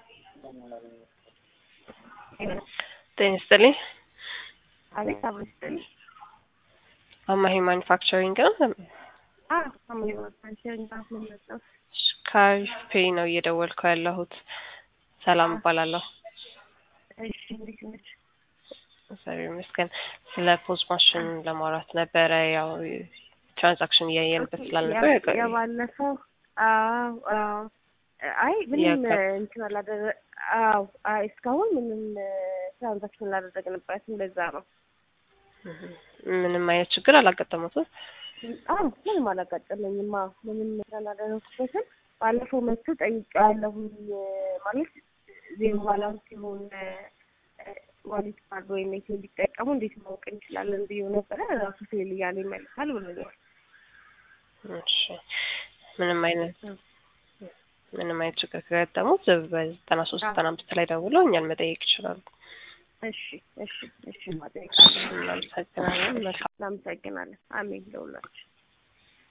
ጤንስጥልኝ አቤት አብስተኝ አማሂ ማኒፋክቸሪንግ ነው። አማሂ ማኒፋክቸሪንግ ነው። ካሪስፔ ነው እየደወልኩ ያለሁት። ሰላም እባላለሁ። እሺ እንዴት ነሽ? እግዚአብሔር ይመስገን። ስለ ፖዝ ማሽን ለማውራት ነበረ። ያው ትራንዛክሽን እያየንበት ስላልነበር ያባለፈው አይ ምንም እንትን አላደረ እስካሁን ምንም ትራንዛክሽን ላደረግንበት እንደዛ ነው። ምንም አይነት ችግር አላጋጠመውም? ምንም አላጋጠመኝም። ምንም አላደረኩበትም። ባለፈው መጥቶ ጠይቄዋለሁ ማለት ዜሮ ባላንስ ሲሆን ዋሌት ካርድ ወይም ኤቲኤም እንዲጠቀሙ እንዴት ማወቅ እንችላለን ብዬው ነበረ። ራሱ ፌል እያለ ይመልሳል ብሎኛል። እሺ ምንም አይነት ችግር ከገጠሙት በ9395 ላይ ደውለው እኛን መጠየቅ ይችላሉ። እሺ ማጠየቅ እናመሰግናለን። እናመሰግናለን። አሜን ለሁላችሁ።